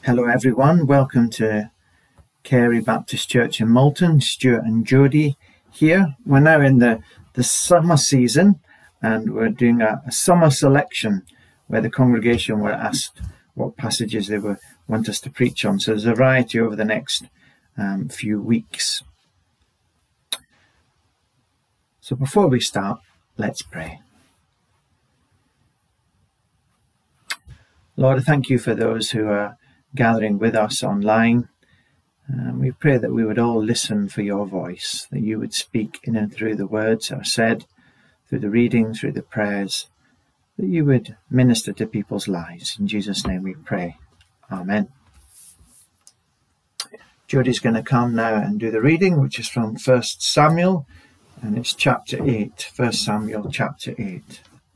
Hello everyone, welcome to Carey Baptist Church in Malton. Stuart and Jodie here. We're now in the summer season and we're doing a summer selection where the congregation were asked what passages they want us to preach on. So there's a variety over the next few weeks. So before we start, let's pray. Lord, I thank you for those who are gathering with us online. We pray that we would all listen for your voice, that you would speak in and through the words that are said, through the reading, through the prayers, that you would minister to people's lives. In Jesus' name we pray. Amen. Jodie's going to come now and do the reading, which is from 1 Samuel, and it's chapter 8. 1 Samuel chapter 8.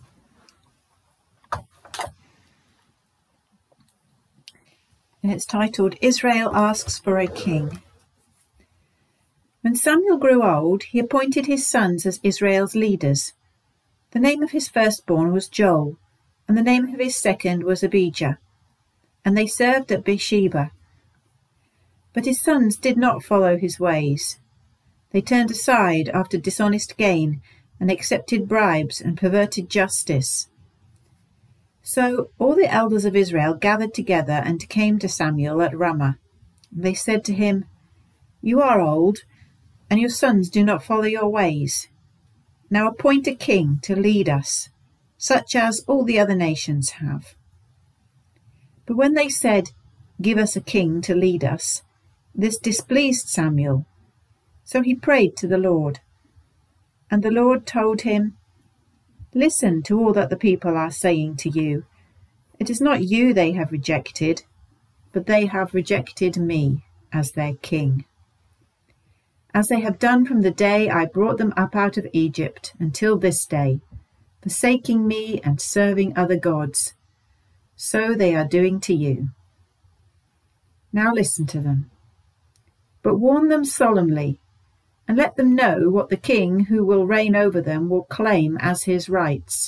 And it's titled, Israel Asks for a King. When Samuel grew old, he appointed his sons as Israel's leaders. The name of his firstborn was Joel, and the name of his second was Abijah. And they served at Beersheba. But his sons did not follow his ways. They turned aside after dishonest gain, and accepted bribes and perverted justice. So all the elders of Israel gathered together and came to Samuel at Ramah. They said to him, You are old, and your sons do not follow your ways. Now appoint a king to lead us, such as all the other nations have. But when they said, Give us a king to lead us, this displeased Samuel. So he prayed to the Lord. And the Lord told him, Listen to all that the people are saying to you. It is not you they have rejected, but they have rejected me as their king. As they have done from the day I brought them up out of Egypt until this day, forsaking me and serving other gods, so they are doing to you. Now listen to them. But warn them solemnly, and let them know what the king who will reign over them will claim as his rights.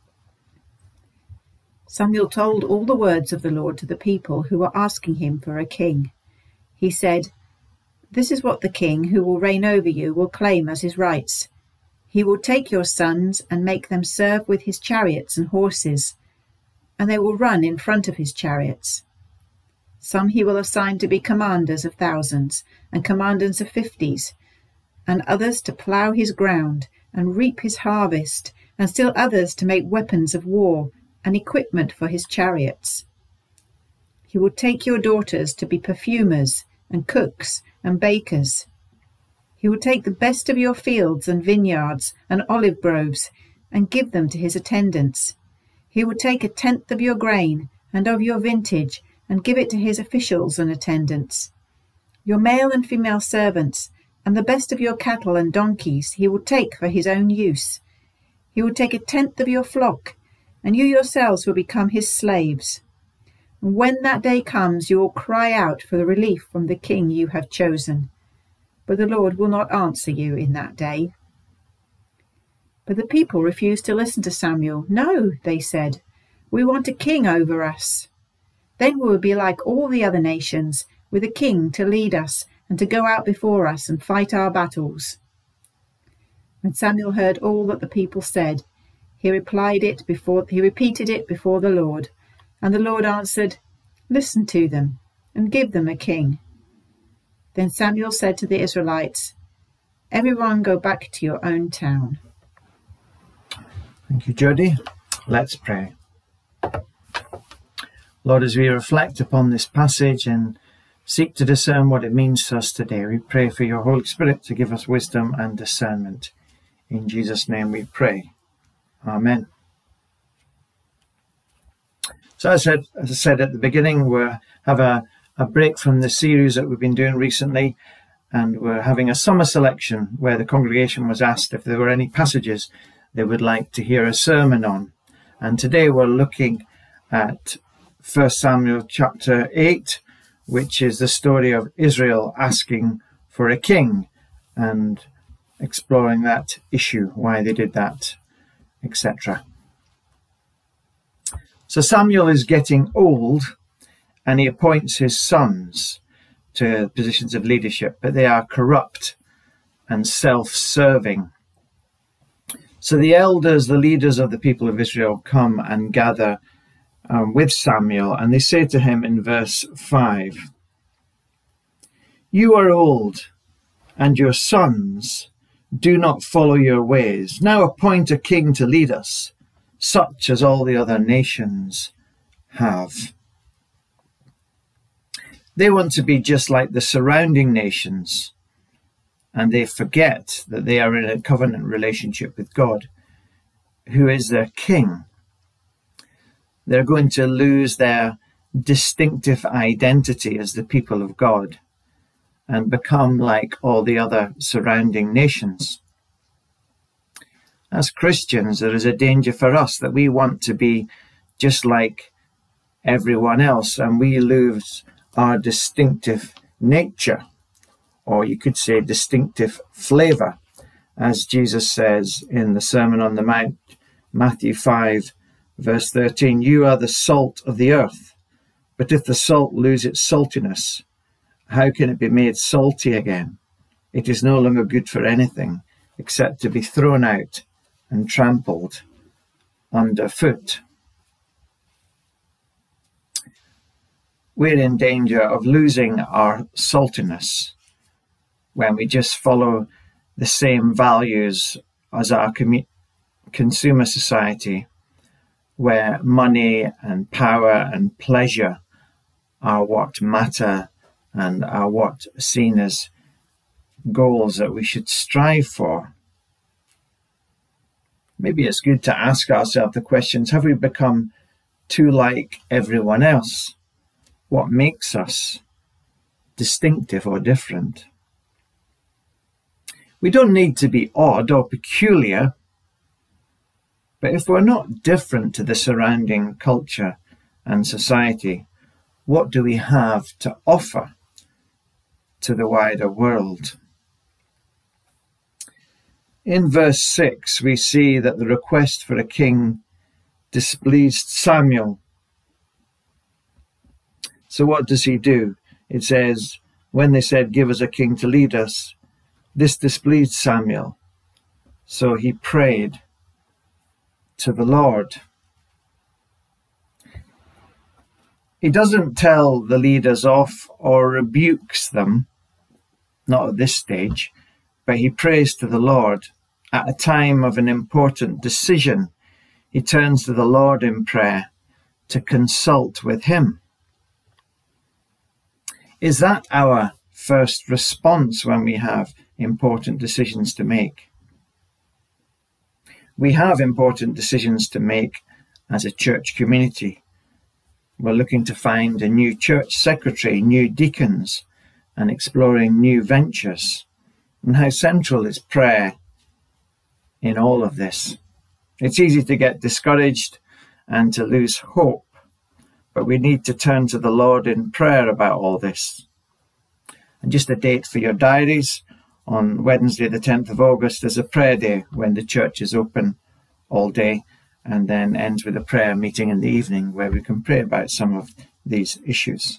Samuel told all the words of the Lord to the people who were asking him for a king. He said, This is what the king who will reign over you will claim as his rights. He will take your sons and make them serve with his chariots and horses, and they will run in front of his chariots. Some he will assign to be commanders of thousands and commanders of 50s, and others to plough his ground and reap his harvest, and still others to make weapons of war and equipment for his chariots. He will take your daughters to be perfumers and cooks and bakers. He will take the best of your fields and vineyards and olive groves and give them to his attendants. He will take 1/10 of your grain and of your vintage and give it to his officials and attendants. Your male and female servants and the best of your cattle and donkeys he will take for his own use. He will take 1/10 of your flock, and you yourselves will become his slaves. And when that day comes, you will cry out for the relief from the king you have chosen. But the Lord will not answer you in that day. But the people refused to listen to Samuel. No, they said, we want a king over us. Then we will be like all the other nations, with a king to lead us and to go out before us and fight our battles. When Samuel heard all that the people said, he repeated it before the Lord, and the Lord answered, Listen to them, and give them a king. Then Samuel said to the Israelites, Everyone go back to your own town. Thank you, Jodie. Let's pray. Lord, as we reflect upon this passage and seek to discern what it means to us today, we pray for your Holy Spirit to give us wisdom and discernment. In Jesus' name we pray. Amen. So as I said at the beginning, we have a break from the series that we've been doing recently, and we're having a summer selection where the congregation was asked if there were any passages they would like to hear a sermon on. And today we're looking at 1 Samuel chapter 8, which is the story of Israel asking for a king and exploring that issue, why they did that, etc. So Samuel is getting old, and he appoints his sons to positions of leadership, but they are corrupt and self-serving. So the elders, the leaders of the people of Israel, come and gather with Samuel, and they say to him in verse 5, "You are old, and your sons do not follow your ways. Now appoint a king to lead us, such as all the other nations have." They want to be just like the surrounding nations, and they forget that they are in a covenant relationship with God, who is their king. They're going to lose their distinctive identity as the people of God and become like all the other surrounding nations. As Christians, there is a danger for us that we want to be just like everyone else, and we lose our distinctive nature, or you could say distinctive flavor, as Jesus says in the Sermon on the Mount, Matthew 5, verse 13, "You are the salt of the earth, but if the salt lose its saltiness, how can it be made salty again? It is no longer good for anything except to be thrown out and trampled underfoot." We're in danger of losing our saltiness when we just follow the same values as our consumer society, where money and power and pleasure are what matter and are what are seen as goals that we should strive for. Maybe it's good to ask ourselves the questions: have we become too like everyone else? What makes us distinctive or different? We don't need to be odd or peculiar, but if we're not different to the surrounding culture and society, what do we have to offer to the wider world? In verse 6, we see that the request for a king displeased Samuel. So what does he do? It says, when they said, "Give us a king to lead us," this displeased Samuel. So he prayed to the Lord. He doesn't tell the leaders off or rebukes them, not at this stage, but he prays to the Lord. At a time of an important decision, he turns to the Lord in prayer to consult with him. Is that our first response when we have important decisions to make? We have important decisions to make as a church community. We're looking to find a new church secretary, new deacons, and exploring new ventures. And how central is prayer in all of this? It's easy to get discouraged and to lose hope, but we need to turn to the Lord in prayer about all this. And just a date for your diaries: on Wednesday the 10th of August is a prayer day when the church is open all day and then ends with a prayer meeting in the evening where we can pray about some of these issues.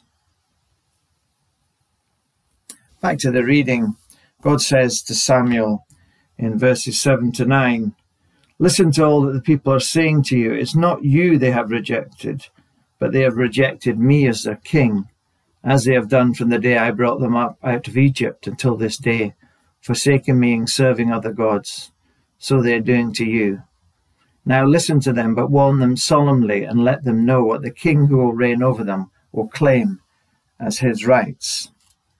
Back to the reading, God says to Samuel in verses 7 to 9, "Listen to all that the people are saying to you. It's not you they have rejected, but they have rejected me as their king, as they have done from the day I brought them up out of Egypt until this day, forsaking me and serving other gods. So they are doing to you. Now listen to them, but warn them solemnly and let them know what the king who will reign over them will claim as his rights."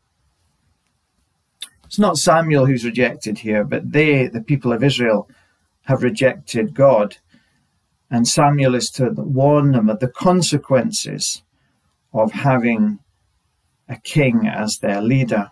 It's not Samuel who's rejected here, but they, the people of Israel, have rejected God. And Samuel is to warn them of the consequences of having a king as their leader.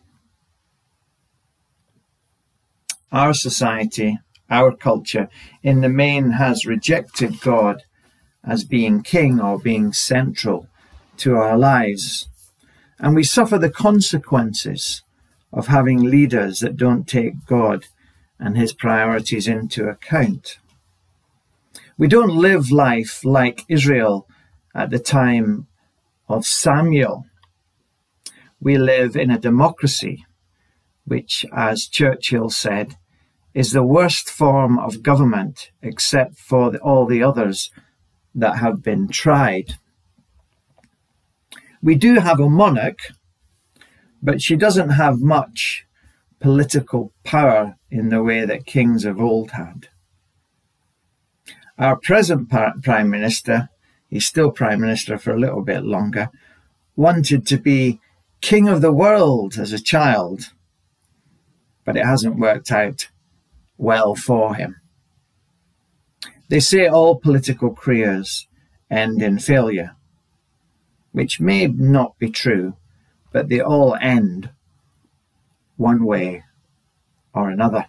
Our society, our culture, in the main has rejected God as being king or being central to our lives. And we suffer the consequences of having leaders that don't take God and his priorities into account. We don't live life like Israel at the time of Samuel. We live in a democracy, which, as Churchill said, is the worst form of government except for all the others that have been tried. We do have a monarch, but she doesn't have much political power in the way that kings of old had. Our present Prime Minister, he's still Prime Minister for a little bit longer, wanted to be king of the world as a child, but it hasn't worked out well for him. They say all political careers end in failure, which may not be true, but they all end one way or another.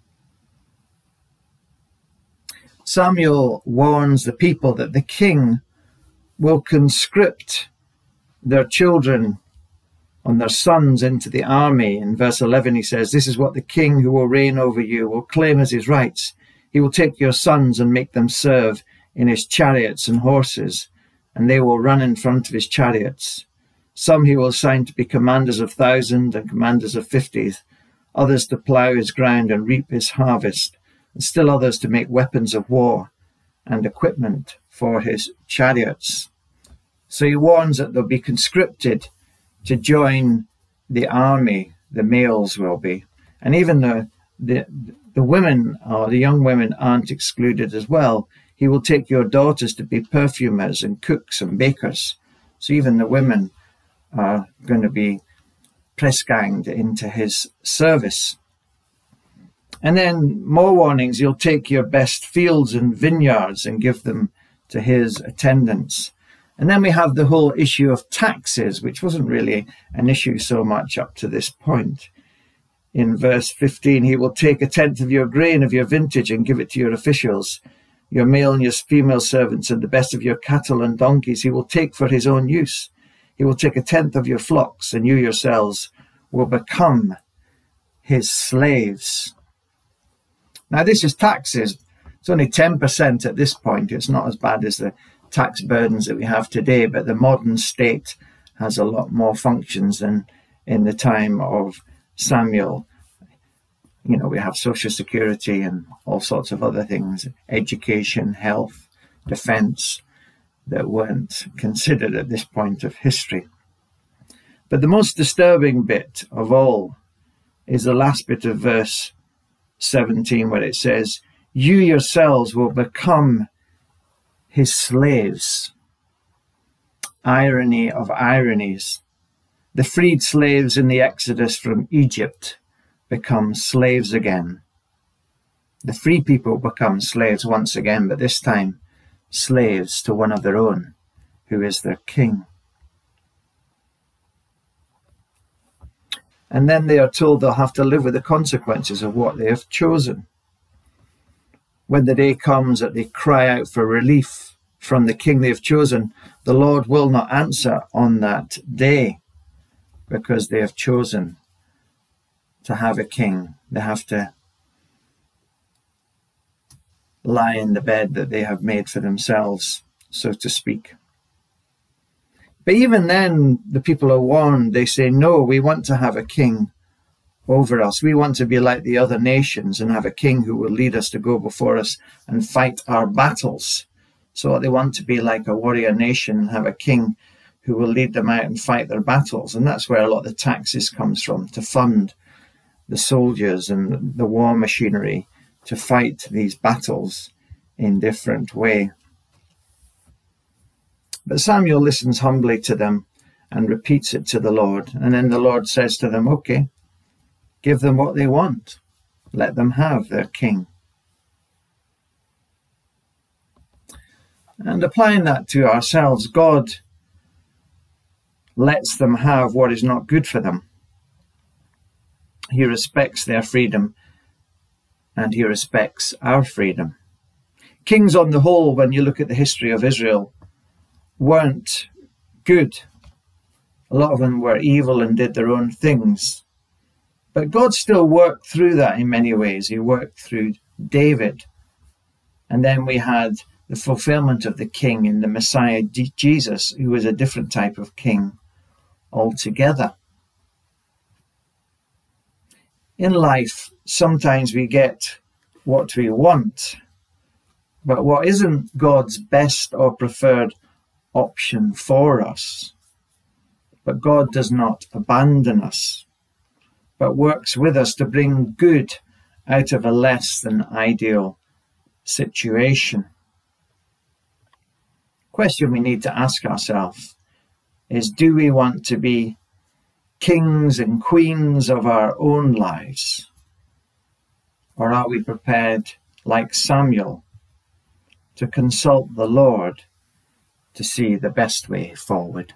Samuel warns the people that the king will conscript their children and their sons into the army. In verse 11 he says, "This is what the king who will reign over you will claim as his rights. He will take your sons and make them serve in his chariots and horses, and they will run in front of his chariots. Some he will assign to be commanders of 1,000 and commanders of 50s, others to plough his ground and reap his harvest, and still others to make weapons of war and equipment for his chariots." So he warns that they'll be conscripted to join the army, the males will be. And even the women, or the young women, aren't excluded as well. He will take your daughters to be perfumers and cooks and bakers. So even the women are going to be press-ganged into his service. And then more warnings. You'll take your best fields and vineyards and give them to his attendants. And then we have the whole issue of taxes, which wasn't really an issue so much up to this point. In verse 15, he will take 1/10 of your grain of your vintage and give it to your officials. Your male and your female servants and the best of your cattle and donkeys he will take for his own use. He will take 1/10 of your flocks, and you yourselves will become his slaves. Now, this is taxes. It's only 10% at this point. It's not as bad as the tax burdens that we have today, but the modern state has a lot more functions than in the time of Samuel. You know, we have Social Security and all sorts of other things, education, health, defense, that weren't considered at this point of history. But the most disturbing bit of all is the last bit of verse 17, where it says, "You yourselves will become his slaves." Irony of ironies. The freed slaves in the Exodus from Egypt become slaves again. The free people become slaves once again, but this time slaves to one of their own, who is their king. And then they are told they'll have to live with the consequences of what they have chosen. When the day comes that they cry out for relief from the king they have chosen, the Lord will not answer on that day, because they have chosen to have a king. They have to lie in the bed that they have made for themselves, so to speak. But even then, the people are warned. They say, no, we want to have a king over us. We want to be like the other nations and have a king who will lead us to go before us and fight our battles. So they want to be like a warrior nation and have a king who will lead them out and fight their battles. And that's where a lot of the taxes comes from, to fund the soldiers and the war machinery to fight these battles in different way. But Samuel listens humbly to them and repeats it to the Lord. And then the Lord says to them, okay, give them what they want. Let them have their king. And applying that to ourselves, God lets them have what is not good for them. He respects their freedom, and he respects our freedom. Kings on the whole, when you look at the history of Israel, weren't good. A lot of them were evil and did their own things. But God still worked through that in many ways. He worked through David. And then we had the fulfillment of the king in the Messiah Jesus, who was a different type of king altogether. In life, sometimes we get what we want, but what isn't God's best or preferred option for us. But God does not abandon us, but works with us to bring good out of a less than ideal situation. The question we need to ask ourselves is, do we want to be kings and queens of our own lives? Or are we prepared, like Samuel, to consult the Lord to see the best way forward?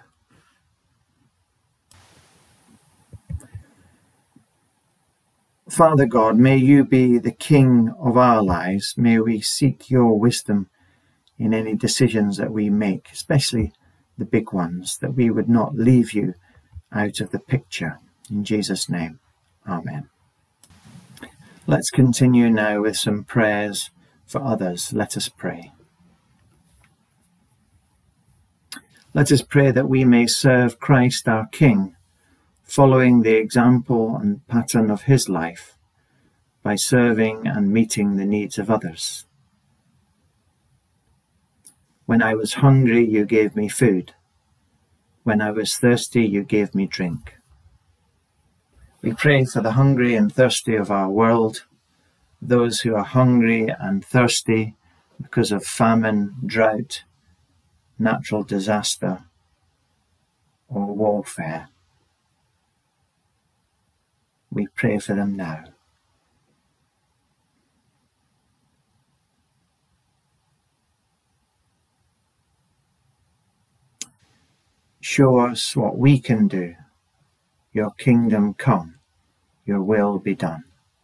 Father God, may you be the King of our lives. May we seek your wisdom in any decisions that we make, especially the big ones, that we would not leave you out of the picture. In Jesus' name, amen. Let's continue now with some prayers for others. Let us pray. Let us pray that we may serve Christ our King, following the example and pattern of his life, by serving and meeting the needs of others. When I was hungry, you gave me food. When I was thirsty, you gave me drink. We pray for the hungry and thirsty of our world, those who are hungry and thirsty because of famine, drought, natural disaster, or warfare. We pray for them now. Show us what we can do. Your kingdom come, your will be done.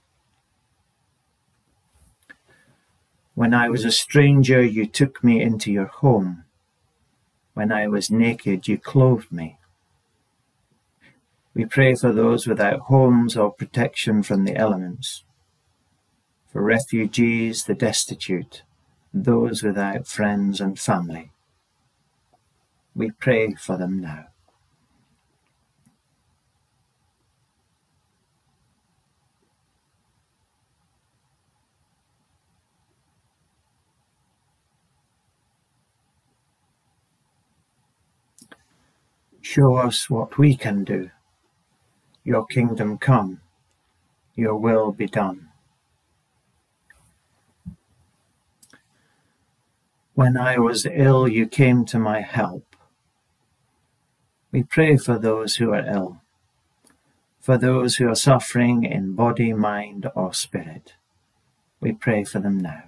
When I was a stranger, you took me into your home. When I was naked, you clothed me. We pray for those without homes or protection from the elements, for refugees, the destitute, those without friends and family. We pray for them now. Show us what we can do. Your kingdom come, your will be done. When I was ill, you came to my help. We pray for those who are ill, for those who are suffering in body, mind, or spirit. We pray for them now.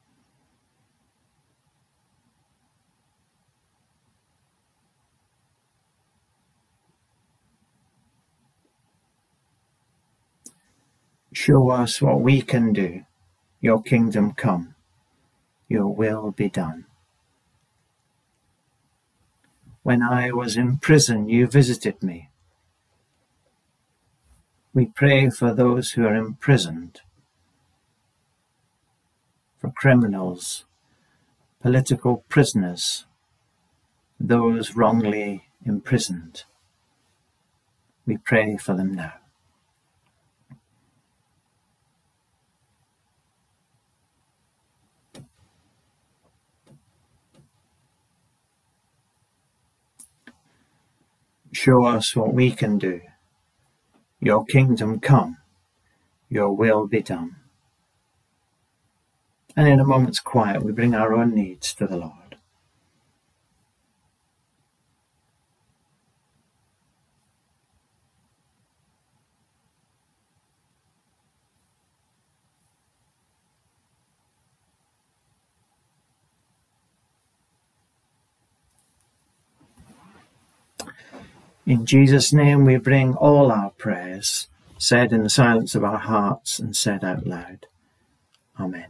Show us what we can do. Your kingdom come, your will be done. When I was in prison, you visited me. We pray for those who are imprisoned, for criminals, political prisoners, those wrongly imprisoned. We pray for them now. Show us what we can do. Your kingdom come, your will be done. And in a moment's quiet, we bring our own needs to the Lord. In Jesus' name we bring all our prayers, said in the silence of our hearts and said out loud. Amen.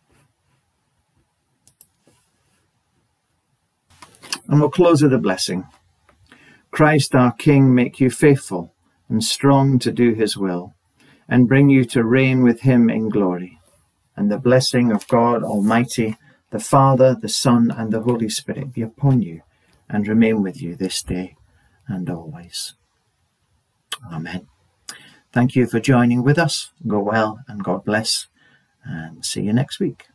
And we'll close with a blessing. Christ our King make you faithful and strong to do his will, and bring you to reign with him in glory. And the blessing of God Almighty, the Father, the Son, and the Holy Spirit be upon you and remain with you this day and always. Amen. Thank you for joining with us. Go well and God bless, and see you next week.